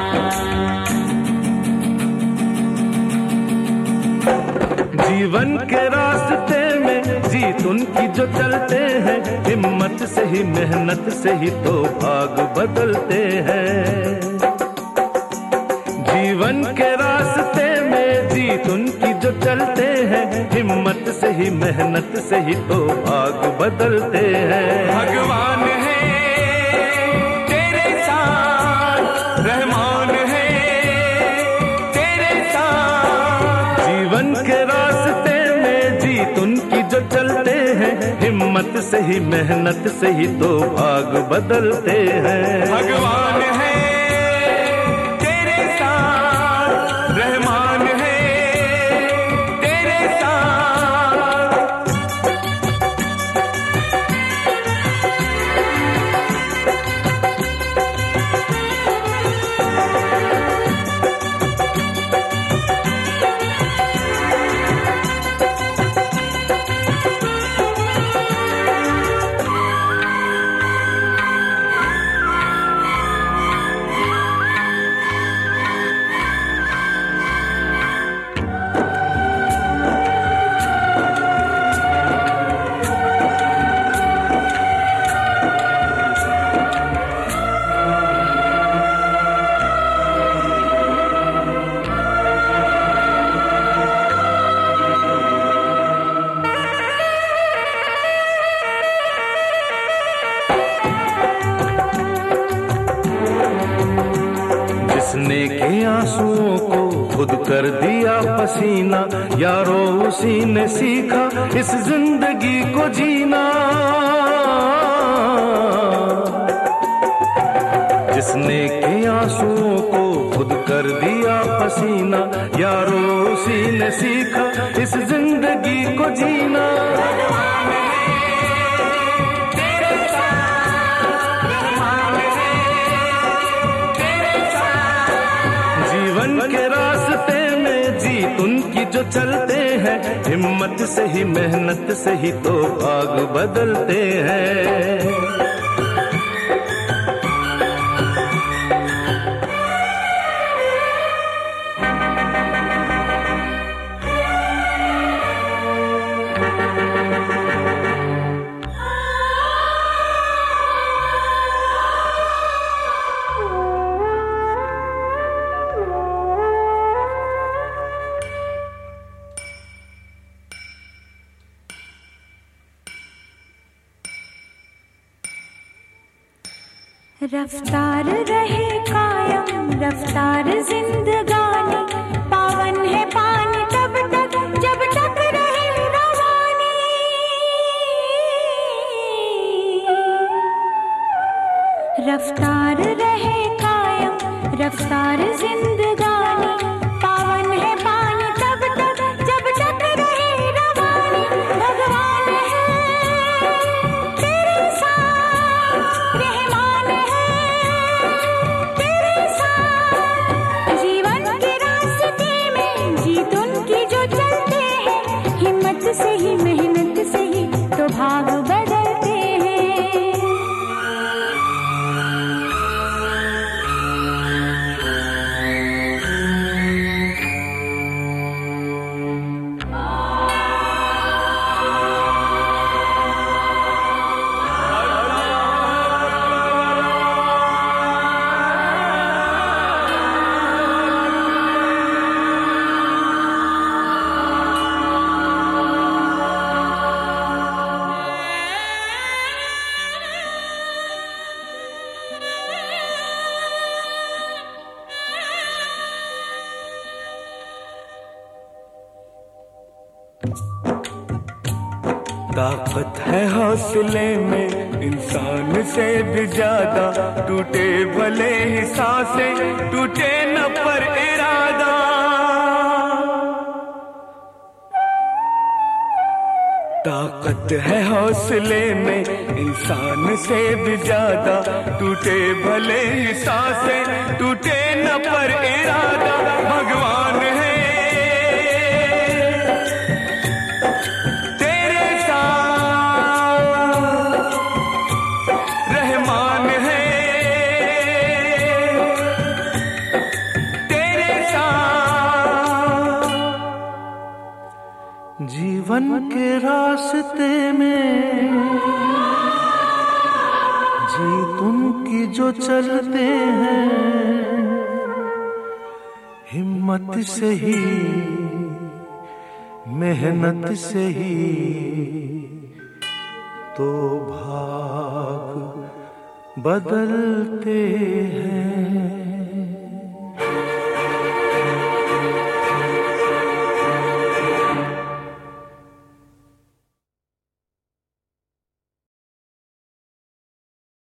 जीवन के रास्ते में जीत उनकी जो चलते हैं, हिम्मत से ही मेहनत से ही तो भाग बदलते हैं। जीवन के रास्ते में जीत उनकी जो चलते हैं, हिम्मत से ही मेहनत से ही तो भाग बदलते हैं। भगवान है तेरे साथ, रहमान है तेरे साथ। जीवन के रास्ते में जीत उनकी जो चलते हैं, हिम्मत से ही मेहनत से ही तो भाग बदलते हैं। भगवान है तेरे साथ, रहमान है तेरे साथ। जिसने के आंसुओं को खुद कर दिया पसीना, यारो उसी ने सीखा इस जिंदगी को जीना। जिसने के आंसुओं को खुद कर दिया पसीना, यारो उसी ने सीखा इस जिंदगी को जीना। जीवन के रास्ते में जीत उनकी जो चलते हैं, हिम्मत से ही मेहनत से ही तो भाग बदलते हैं। रफ्तार रहे कायम रफ्तार जिंदगानी, पावन है पानी तब तक जब तक रहे रवानी। रफ्तार रहे कायम रफ्तार जिंदगानी, पावन है पानी तब तक जब तक रहे रवानी। भगवान है तेरे साथ, रहमान है तेरे साथ। जीवन के रास्ते में जीत उनकी जो चलते हैं, हिम्मत से ही मेहनत से ही तो भाग बदलते हैं। ताकत है हौसले में इंसान से भी ज्यादा, टूटे भले ही सांसें टूटे न पर इरादा। ताकत है हौसले में इंसान से भी ज्यादा, टूटे भले ही सांसें टूटे न पर इरादा। भगवान है जीवन के रास्ते में जीत उनकी जो चलते हैं, हिम्मत से ही मेहनत से ही तो भाग बदलते हैं।